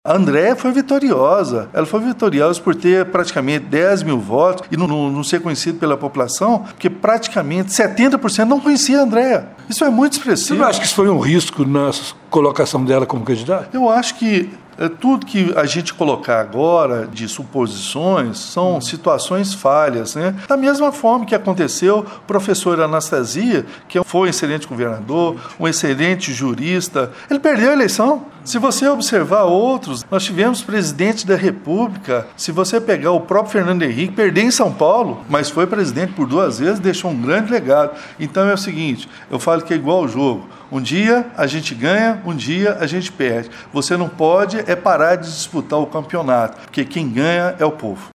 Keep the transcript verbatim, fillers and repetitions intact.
A Andréa foi vitoriosa. Ela foi vitoriosa por ter praticamente dez mil votos e não, não, não ser conhecido pela população, porque praticamente setenta por cento não conhecia a Andréa. Isso é muito expressivo. Você não acha que isso foi um risco na colocação dela como candidata? Eu acho que é, tudo que a gente colocar agora de suposições são hum. situações falhas, né? Da mesma forma que aconteceu, o professor Anastasia, que foi um excelente governador, um excelente jurista, ele perdeu a eleição. Se você observar outros, nós tivemos presidente da República, se você pegar o próprio Fernando Henrique, perdeu em São Paulo, mas foi presidente por duas vezes, deixou um grande legado. Então é o seguinte, eu falo que é igual ao jogo. Um dia a gente ganha, um dia a gente perde. Você não pode é parar de disputar o campeonato, porque quem ganha é o povo.